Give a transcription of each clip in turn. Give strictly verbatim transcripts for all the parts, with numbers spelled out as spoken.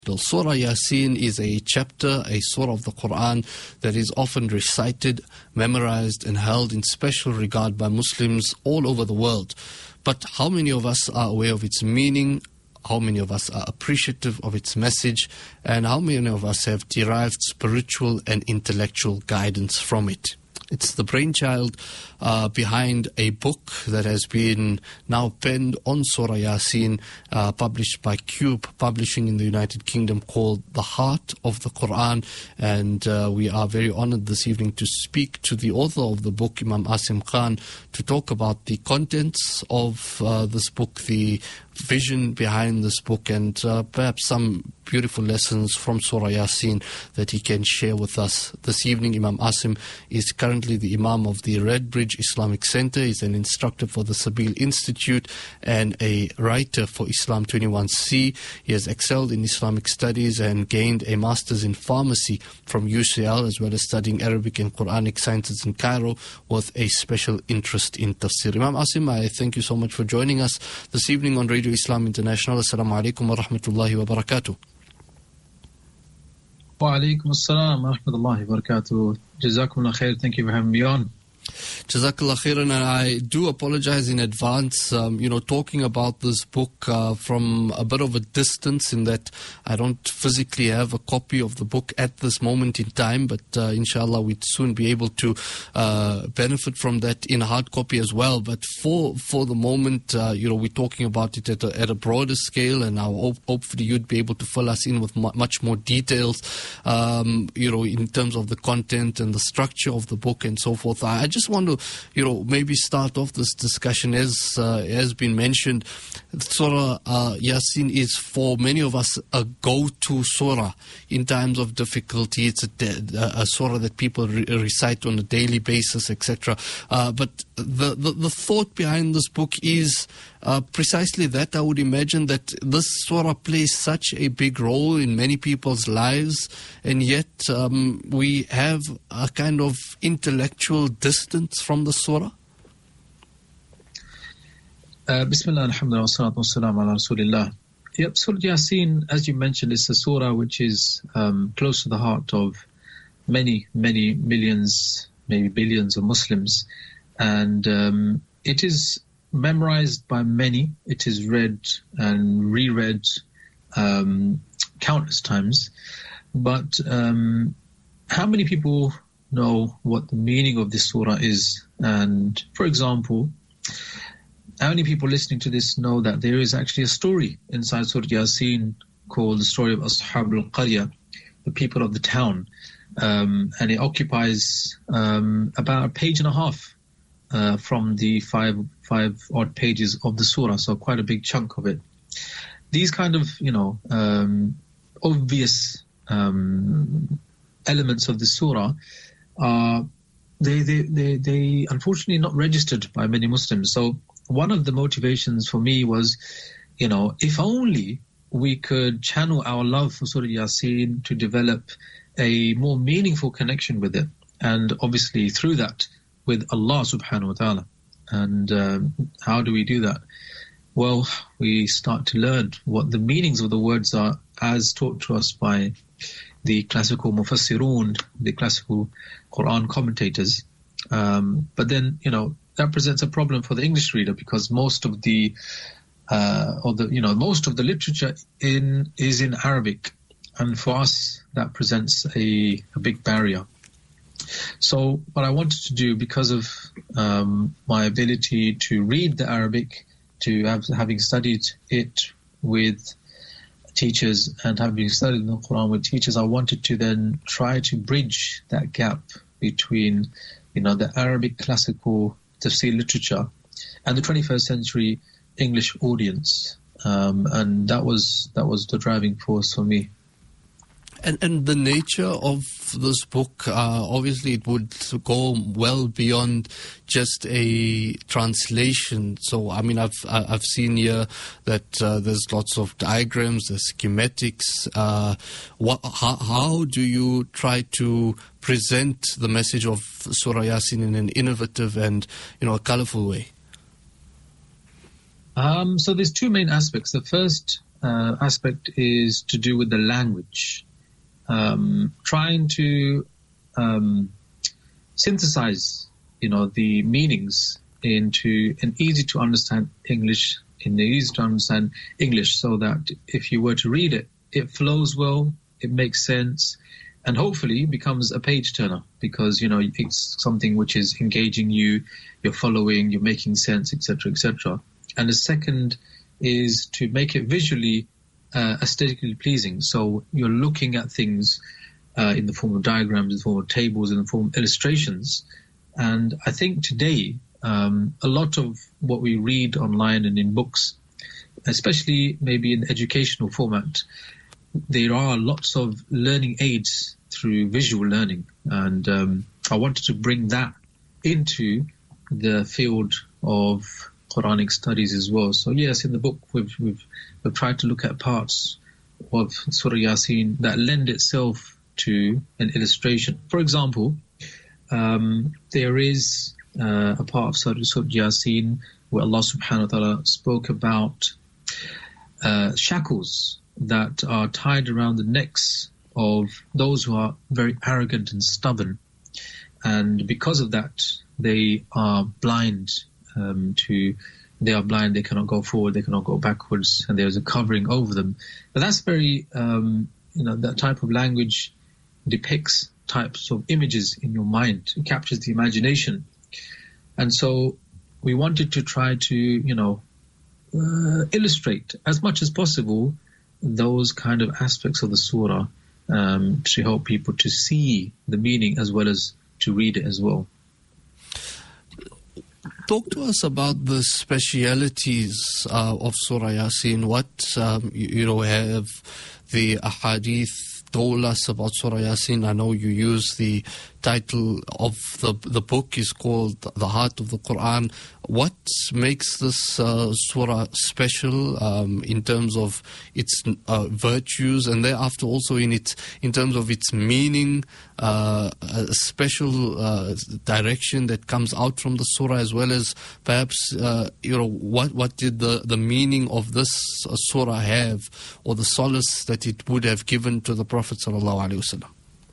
Surah Yasin is a chapter, a surah of the Quran that is often recited, memorized and held in special regard by Muslims all over the world. But how many of us are aware of its meaning? How many of us are appreciative of its message? And how many of us have derived spiritual and intellectual guidance from it? It's the brainchild uh, behind a book that has been now penned on Surah Yasin, uh, published by Cube Publishing in the United Kingdom, called The Heart of the Quran. And uh, we are very honored this evening to speak to the author of the book, Imam Asim Khan, to talk about the contents of uh, this book, the vision behind this book, and uh, perhaps some beautiful lessons from Surah Yasin that he can share with us this evening. Imam Asim is currently the Imam of the Redbridge Islamic Center. He's an instructor for the Sabil Institute and a writer for Islam twenty-one C. He has excelled in Islamic studies and gained a master's in pharmacy from U C L, as well as studying Arabic and Quranic sciences in Cairo with a special interest in tafsir. Imam Asim, I thank you so much for joining us this evening on Radio Islam International. Assalamu alaikum wa rahmatullahi wa barakatuh. Wa alaikum assalam wa rahmatullahi wa barakatuh. Jazakumullah khair. Thank you for having me on. Jazakallah khairan, and I do apologize in advance, um, you know, talking about this book uh, from a bit of a distance, in that I don't physically have a copy of the book at this moment in time, but uh, inshallah we'd soon be able to uh, benefit from that in hard copy as well. But for for the moment, uh, you know, we're talking about it at a, at a broader scale, and now hope, hopefully you'd be able to fill us in with mu- much more details, um, you know, in terms of the content and the structure of the book and so forth. I, I just want to, you know, maybe start off this discussion, as uh, has been mentioned. Surah uh, Yasin is for many of us a go-to surah in times of difficulty. It's a, a surah that people re- recite on a daily basis, et cetera. Uh, but the, the the thought behind this book is uh, precisely that. I would imagine that this surah plays such a big role in many people's lives, and yet um, we have a kind of intellectual distance from the surah. Uh, Bismillah, alhamdulillah, wa salatu wa salam ala rasulillah. Yep, Surah Yasin, as you mentioned, is a surah which is um, close to the heart of many, many millions, maybe billions of Muslims. And um, it is memorized by many. It is read and reread um, countless times. But um, how many people know what the meaning of this surah is? And, for example, how many people listening to this know that there is actually a story inside Surah Yasin called the story of Ashab al-Qarya, the people of the town, um, and it occupies um, about a page and a half uh, from the five five odd pages of the surah, so quite a big chunk of it. These kind of, you know, um, obvious um, elements of the surah are they they they they unfortunately not registered by many Muslims. So one of the motivations for me was, you know, if only we could channel our love for Surah Yasin to develop a more meaningful connection with it, and obviously through that with Allah subhanahu wa ta'ala. And um, how do we do that? Well, we start to learn what the meanings of the words are as taught to us by the classical mufassirun, the classical Quran commentators. Um, but then, you know, that presents a problem for the English reader, because most of the, uh, or the, you know, most of the literature in is in Arabic, and for us that presents a, a big barrier. So, what I wanted to do, because of um, my ability to read the Arabic, to have, having studied it with teachers and having studied the Quran with teachers, I wanted to then try to bridge that gap between, you know, the Arabic classical tafsir literature and the twenty-first century English audience, um, and that was that was the driving force for me. And and the nature of this book, uh, obviously it would go well beyond just a translation. So, I mean, I've I've seen here that uh, there's lots of diagrams, there's schematics. Uh, what, how, how do you try to present the message of Surah Yasin in an innovative and, you know, a colorful way? Um, so there's two main aspects. The first uh, aspect is to do with the language. Um, trying to um, synthesize, you know, the meanings into an easy to understand English, in the easy to understand English, so that if you were to read it, it flows well, it makes sense, and hopefully becomes a page turner, because, you know, it's something which is engaging you, you're following, you're making sense, et cetera, et cetera. And the second is to make it visually uh, aesthetically pleasing. So you're looking at things uh, in the form of diagrams, in the form of tables, in the form of illustrations. And I think today, um, a lot of what we read online and in books, especially maybe in educational format, there are lots of learning aids through visual learning. And um, I wanted to bring that into the field of Quranic studies as well. So yes, in the book we've, we've, we've tried to look at parts of Surah Yasin that lend itself to an illustration. For example, um, there is uh, a part of Surah, Surah Yasin where Allah subhanahu wa ta'ala spoke about uh, shackles that are tied around the necks of those who are very arrogant and stubborn. And because of that, they are blind um, to, they are blind, they cannot go forward, they cannot go backwards, and there's a covering over them. But that's very, um, you know, that type of language depicts types of images in your mind. It captures the imagination. And so we wanted to try to, you know, uh, illustrate as much as possible those kind of aspects of the surah um, to help people to see the meaning as well as to read it as well. Talk to us about the specialities uh, of Surah Yasin. What, um, you, you know, have the ahadith told us about Surah Yasin? I know you use the title of the the book is called The Heart of the Quran. What makes this uh, surah special um, in terms of its uh, virtues, and thereafter also in its in terms of its meaning, uh, a special uh, direction that comes out from the surah, as well as perhaps uh, you know what what did the the meaning of this uh, surah have, or the solace that it would have given to the Prophet sallallahu alaihi wasallam?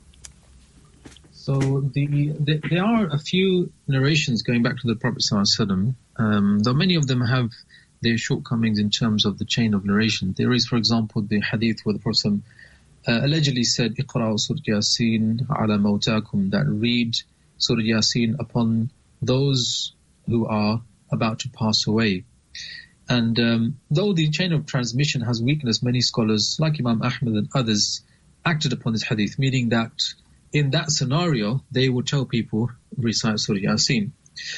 So the, the, there are a few narrations going back to the Prophet ﷺ, um, though many of them have their shortcomings in terms of the chain of narration. There is, for example, the hadith where the Prophet uh, allegedly said, "Iqra'u Surah Yasin ala mawtakum," that read Surah Yasin upon those who are about to pass away. And um, though the chain of transmission has weakness, many scholars, like Imam Ahmad and others, acted upon this hadith, meaning that in that scenario, they would tell people, recite Surah Yasin.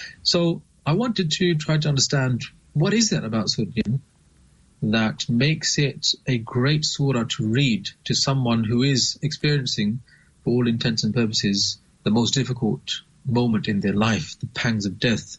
So I wanted to try to understand, what is it about Surah Yasin that makes it a great surah to read to someone who is experiencing, for all intents and purposes, the most difficult moment in their life, the pangs of death.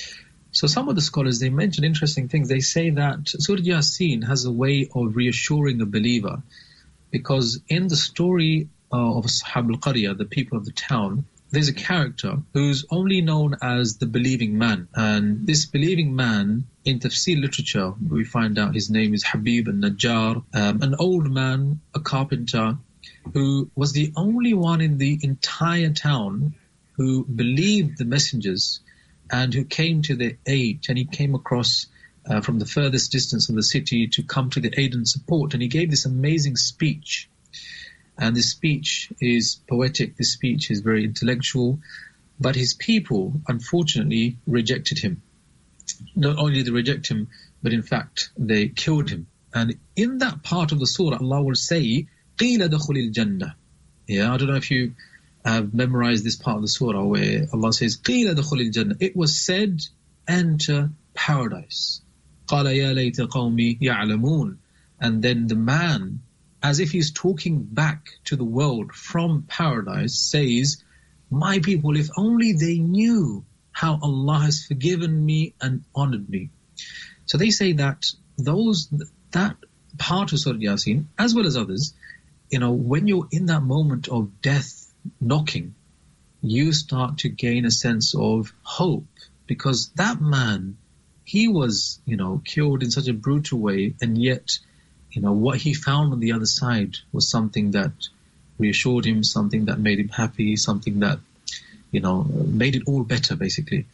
So some of the scholars, they mention interesting things. They say that Surah Yasin has a way of reassuring a believer, because in the story Uh, of Ashab al-Qarya, the people of the town, there's a character who's only known as the believing man. And this believing man, in tafsir literature, we find out his name is Habib al-Najjar, um, an old man, a carpenter, who was the only one in the entire town who believed the messengers and who came to their aid. And he came across uh, from the furthest distance of the city to come to their aid and support. And he gave this amazing speech. And this speech is poetic, this speech is very intellectual, but his people, unfortunately, rejected him. Not only did they reject him, but in fact, they killed him. And in that part of the surah, Allah will say, قِيلَ دَخُلِ الْجَنَّةِ. Yeah, I don't know if you have memorized this part of the surah where Allah says, قِيلَ دَخُلِ الْجَنَّةِ. It was said, enter paradise. قَالَ يَا لَيْتَ قَوْمِي يَعْلَمُونَ. And then the man, as if he's talking back to the world from paradise, says, my people, if only they knew how Allah has forgiven me and honored me. So they say that those that part of Surah Yasin, as well as others, you know, when you're in that moment of death knocking, you start to gain a sense of hope, because that man, he was, you know, killed in such a brutal way, and yet you know, what he found on the other side was something that reassured him, something that made him happy, something that, you know, made it all better, basically.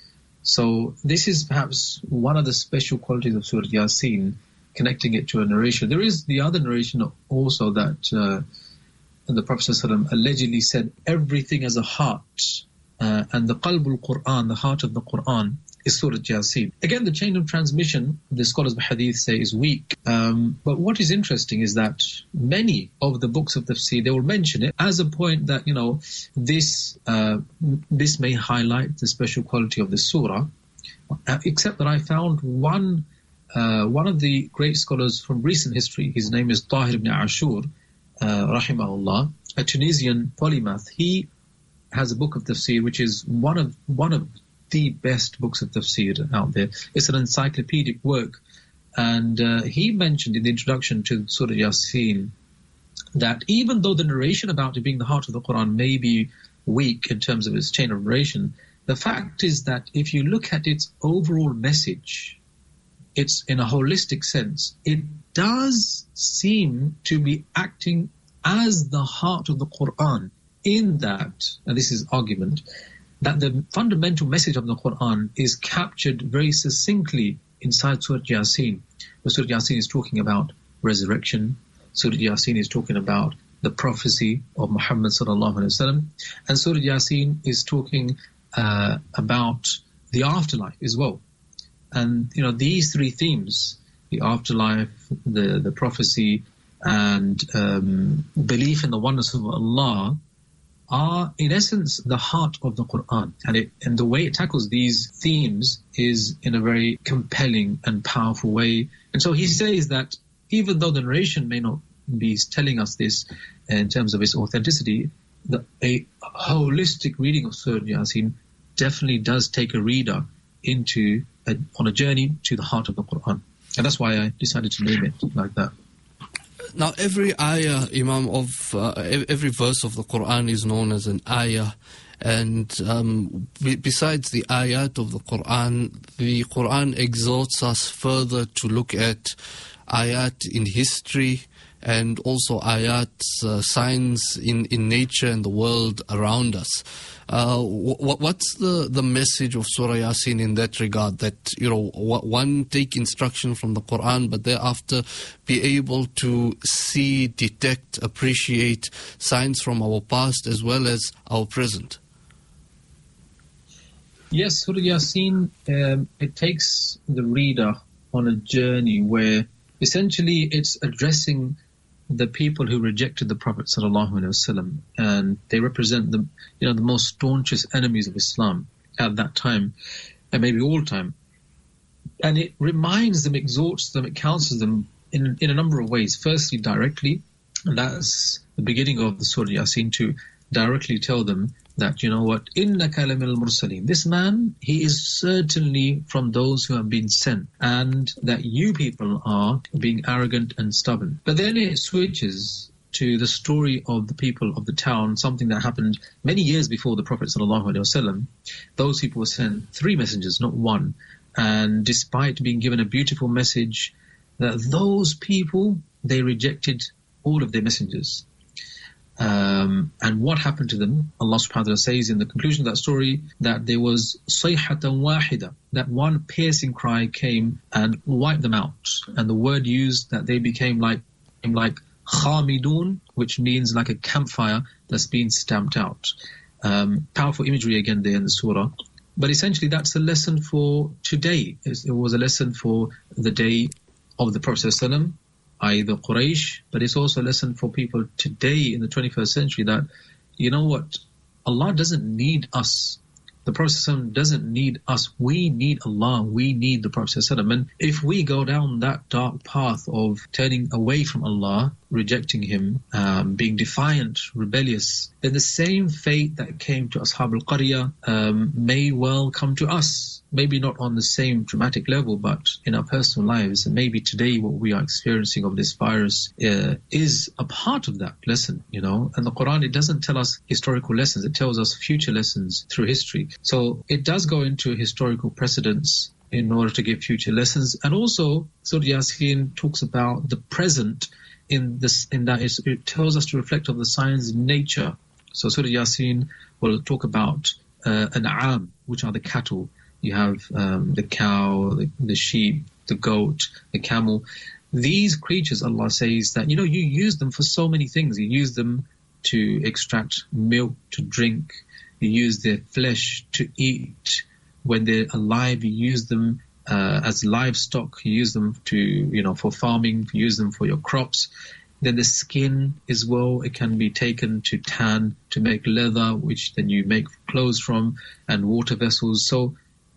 So this is perhaps one of the special qualities of Surah Yasin, connecting it to a narration. There is the other narration also that uh, the Prophet ﷺ allegedly said, everything as a heart, uh, and the qalbul Quran, the heart of the Quran, is Surah Yasin. Again, the chain of transmission, the scholars of hadith say, is weak. Um, but what is interesting is that many of the books of tafsir, they will mention it as a point that, you know, this uh, this may highlight the special quality of the surah, uh, except that I found one uh, one of the great scholars from recent history, his name is Tahir ibn Ashur, uh, rahimahullah, a Tunisian polymath. He has a book of tafsir which is one of one of the best books of tafsir out there. It's an encyclopedic work. And uh, he mentioned in the introduction to Surah Yasin that even though the narration about it being the heart of the Quran may be weak in terms of its chain of narration, the fact is that if you look at its overall message, it's in a holistic sense, it does seem to be acting as the heart of the Quran, in that, and this is argument, that the fundamental message of the Quran is captured very succinctly inside Surah Yasin. Where Surah Yasin is talking about resurrection, Surah Yasin is talking about the prophecy of Muhammad sallallahu alaihi wasallam, and Surah Yasin is talking uh, about the afterlife as well. And you know, these three themes, the afterlife, the the prophecy, and um, belief in the oneness of Allah, are in essence the heart of the Quran. And it, and the way it tackles these themes is in a very compelling and powerful way. And so he says that even though the narration may not be telling us this in terms of its authenticity, the, a holistic reading of Surah Yasin definitely does take a reader into a, on a journey to the heart of the Quran. And that's why I decided to name it like that. Now, every ayah, Imam, of uh, every verse of the Quran is known as an ayah. And um, b- besides the ayat of the Quran, the Quran exhorts us further to look at ayat in history and also ayat, uh, signs in, in nature and the world around us. Uh, w- what's the, the message of Surah Yasin in that regard? That, you know, one, take instruction from the Quran, but thereafter be able to see, detect, appreciate signs from our past as well as our present. Yes, Surah Yasin, um, it takes the reader on a journey where essentially it's addressing the people who rejected the Prophet sallallahu alaihi wasallam, and they represent the, you know, the most staunchest enemies of Islam at that time, and maybe all time. And it reminds them, exhorts them, it counsels them in in a number of ways. Firstly, directly, and that's the beginning of the Surah Yasin, to directly tell them that, you know what, innaka lamil mursalin, this man, he is certainly from those who have been sent, and that you people are being arrogant and stubborn. But then it switches to the story of the people of the town, something that happened many years before the Prophet sallallahu alaihi wasallam. Those people were sent three messengers, not one. And despite being given a beautiful message, that those people, they rejected all of their messengers. Um, and what happened to them? Allah subhanahu wa ta'ala says in the conclusion of that story that there was sayhatan wahida, that one piercing cry came and wiped them out. And the word used, that they became like, like khamidun, which means like a campfire that's been stamped out. Um, powerful imagery again there in the surah. But essentially that's a lesson for today. It was a lesson for the day of the Prophet sallallahu alaihi wasallam, that is the Quraysh, but it's also a lesson for people today in the twenty-first century that, you know what, Allah doesn't need us. The Prophet ﷺ doesn't need us. We need Allah. We need the Prophet ﷺ. And if we go down that dark path of turning away from Allah, rejecting Him, um, being defiant, rebellious, then the same fate that came to Ashab al-Qaryah um, may well come to us. Maybe not on the same dramatic level, but in our personal lives. And maybe today what we are experiencing of this virus uh, is a part of that lesson, you know. And the Quran, it doesn't tell us historical lessons. It tells us future lessons through history. So it does go into historical precedents in order to give future lessons. And also, Surah Yasin talks about the present in this, in that it tells us to reflect on the signs of nature. So Surah Yasin will talk about uh, an'am, which are the cattle. You have um, the cow, the, the sheep, the goat, the camel. These creatures, Allah says that, you know, you use them for so many things. You use them to extract milk, to drink. You use their flesh to eat. When they're alive, you use them uh, as livestock. You use them to, you know, for farming. You use them for your crops. Then the skin as well, it can be taken to tan, to make leather, which then you make clothes from, and water vessels. So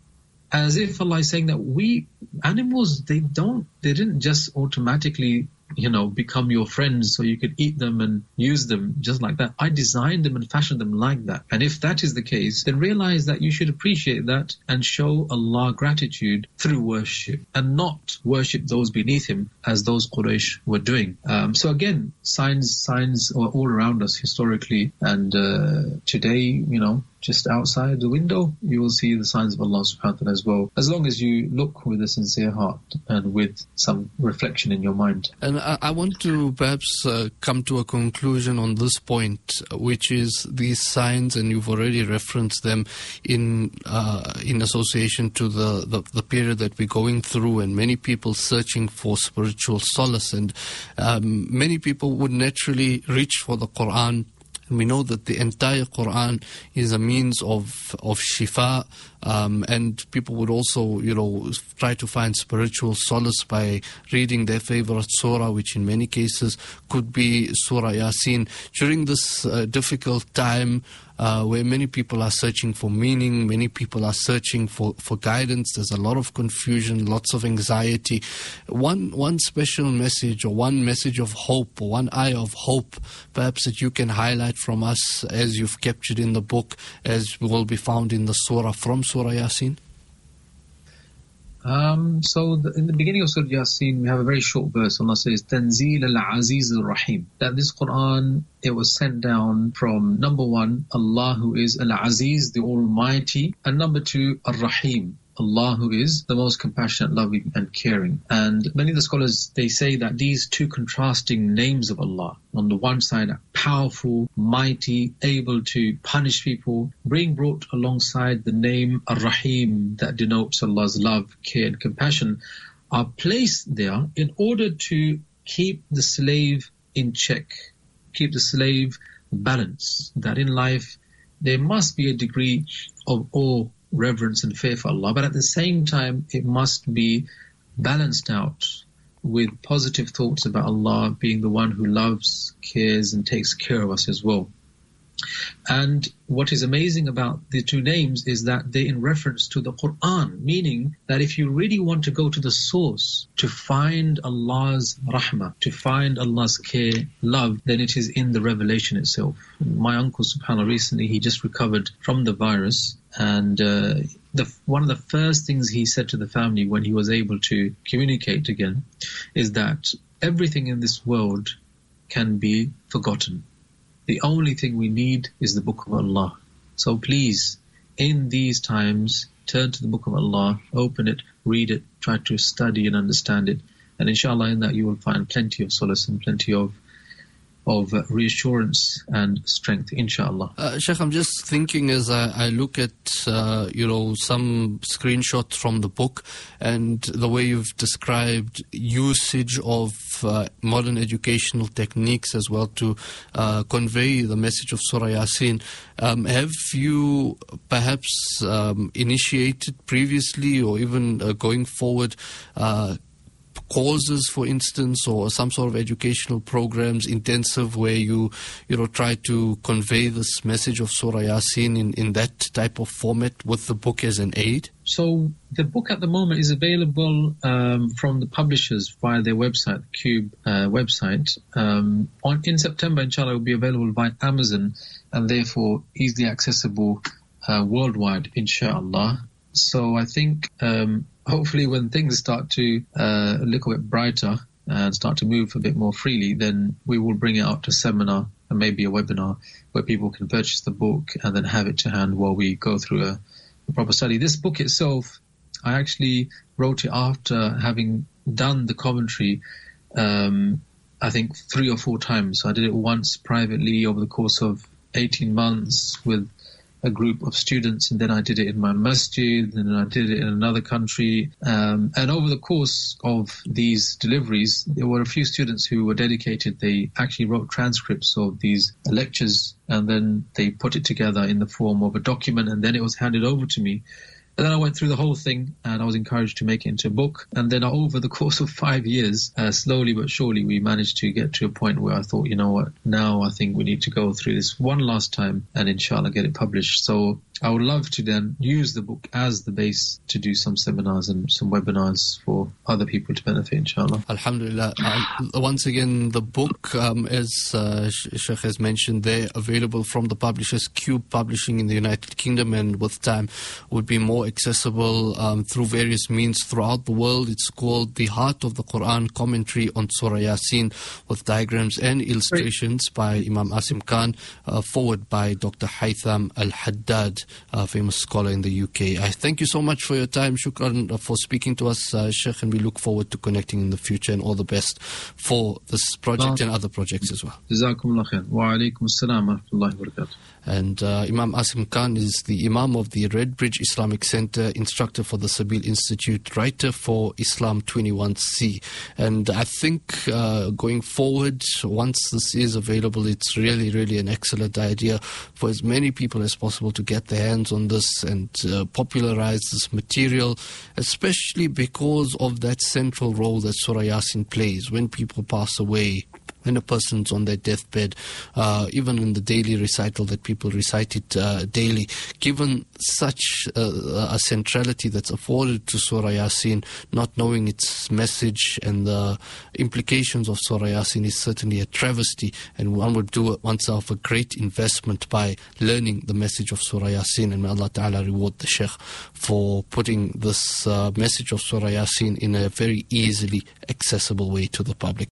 as if Allah is saying that we, animals, they don't, they didn't just automatically, you know, become your friends so you could eat them and use them just like that. I designed them and fashioned them like that. And if that is the case, then realize that you should appreciate that and show Allah gratitude through worship, and not worship those beneath him as those Quraysh were doing. Um, so again, signs, signs are all around us historically, and uh, today, you know, just outside the window, you will see the signs of Allah subhanahu wa ta'ala as well, as long as you look with a sincere heart and with some reflection in your mind. And I, I want to perhaps uh, come to a conclusion on this point, which is these signs, and you've already referenced them in uh, in association to the, the, the period that we're going through, and many people searching for spiritual solace. And um, many people would naturally reach for the Quran. And we know that the entire Quran is a means of of shifa, um, and people would also, you know, try to find spiritual solace by reading their favorite surah, which in many cases could be Surah Yasin. During this uh, difficult time, Uh, where many people are searching for meaning, many people are searching for, for guidance, there's a lot of confusion, lots of anxiety. One one special message, or one message of hope, or one eye of hope, perhaps that you can highlight from us as you've captured in the book, as will be found in the surah, from Surah Yasin? Um, so the, in the beginning of Surah Yasin, we have a very short verse. Allah says, Tanzeel al-Aziz al-Rahim. That this Quran, it was sent down from, number one, Allah who is Al-Aziz, the Almighty, and number two, Ar-Rahim, Allah who is the most compassionate, loving and caring. And many of the scholars, they say that these two contrasting names of Allah, on the one side, powerful, mighty, able to punish people, being brought alongside the name Ar-Rahim that denotes Allah's love, care and compassion, are placed there in order to keep the slave in check, keep the slave balanced, that in life there must be a degree of awe, reverence and fear for Allah, but at the same time it must be balanced out with positive thoughts about Allah being the one who loves, cares and takes care of us as well. And what is amazing about the two names is that they're in reference to the Quran, meaning that if you really want to go to the source to find Allah's rahmah, to find Allah's care, love, then it is in the revelation itself. My uncle, subhanAllah, recently he just recovered from the virus, and uh, the, one of the first things he said to the family when he was able to communicate again is that everything in this world can be forgotten. The only thing we need is the Book of Allah. So please, in these times, turn to the Book of Allah, open it, read it, try to study and understand it. And inshallah, in that you will find plenty of solace and plenty of of uh, reassurance and strength, inshallah. Uh, Sheikh, I'm just thinking as I, I look at, uh, you know, some screenshots from the book and the way you've described usage of uh, modern educational techniques as well to uh, convey the message of Surah Yasin. Um, have you perhaps um, initiated previously or even uh, going forward uh, courses, for instance, or some sort of educational programs, intensive, where you, you know, try to convey this message of Surah Yasin in, in that type of format with the book as an aid? So the book at the moment is available um, from the publishers via their website, the Cube uh, website. Um, on in September, inshallah, it will be available via Amazon and therefore easily accessible uh, worldwide, inshallah. So I think um, hopefully when things start to uh, a little bit brighter and start to move a bit more freely, then we will bring it out to seminar and maybe a webinar where people can purchase the book and then have it to hand while we go through a, a proper study. This book itself, I actually wrote it after having done the commentary, um, I think three or four times. So I did it once privately over the course of eighteen months with a group of students, and then I did it in my masjid, and then I did it in another country. Um, and over the course of these deliveries, there were a few students who were dedicated. They actually wrote transcripts of these lectures, and then they put it together in the form of a document, and then it was handed over to me. And then I went through the whole thing, and I was encouraged to make it into a book. And then over the course of five years, uh, slowly but surely, we managed to get to a point where I thought, you know what, now I think we need to go through this one last time and inshallah get it published. So I would love to then use the book as the base to do some seminars and some webinars for other people to benefit, inshallah. Alhamdulillah. Um, once again, the book, um, as uh, Sheikh has mentioned, they're available from the publishers Cube Publishing in the United Kingdom, and with time would be more accessible um, through various means throughout the world. It's called The Heart of the Quran Commentary on Surah Yasin, with diagrams and illustrations by Imam Asim Khan, uh, forward by Doctor Haytham Al-Haddad, a famous scholar in the U K. I thank you so much for your time. Shukran for speaking to us, uh, Sheikh, and we look forward to connecting in the future, and all the best for this project and other projects as well. Jazakumullah khair. Wa alaikum assalam wa rahmatullahi wa barakatuh. And uh, Imam Asim Khan is the Imam of the Redbridge Islamic Center, instructor for the Sabil Institute, writer for Islam twenty-one C. And I think uh, going forward, once this is available, it's really, really an excellent idea for as many people as possible to get their hands on this and uh, popularize this material, especially because of that central role that Surah Yasin plays when people pass away, when a person's on their deathbed, uh, even in the daily recital that people recite it uh, daily. Given such uh, a centrality that's afforded to Surah Yasin, not knowing its message and the implications of Surah Yasin is certainly a travesty, and one would do oneself a great investment by learning the message of Surah Yasin. And may Allah Ta'ala reward the Sheikh for putting this uh, message of Surah Yasin in a very easily accessible way to the public.